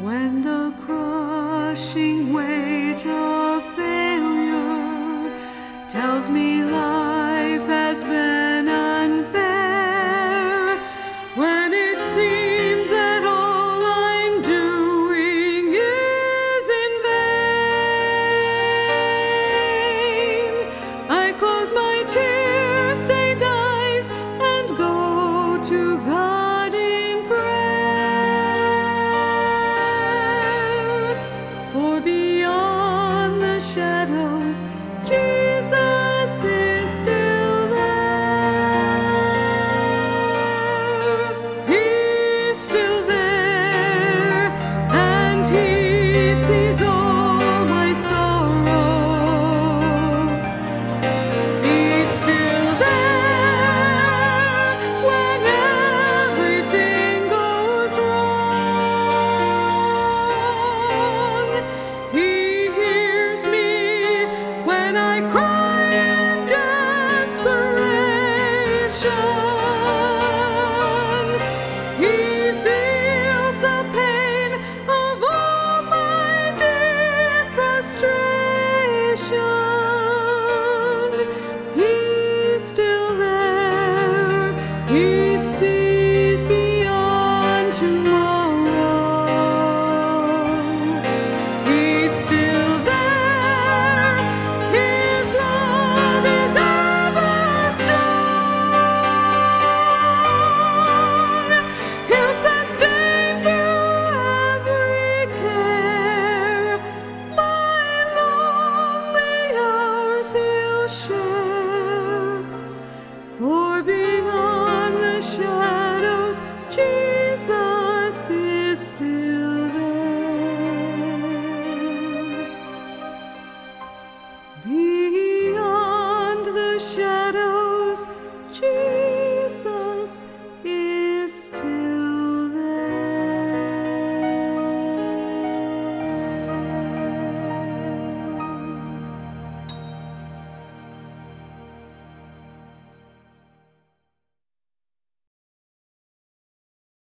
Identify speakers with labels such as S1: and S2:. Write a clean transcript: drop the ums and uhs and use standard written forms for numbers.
S1: When the crushing weight of failure tells me life has been unfair, when it seems that all I'm doing is in vain, I close my tear-stained eyes and go to God in prayer. For beyond the shadows, Jesus is still there. He's still there, and He sees all my sorrow. He's still there when everything goes wrong. He hears me when I cry in desperation. He feels the pain of all my deep frustration. He's still there. He sees beyond tomorrow. He's still there. His love is ever strong. He'll sustain through every care. My lonely hours He'll share. For beyond the shadows, Jesus is still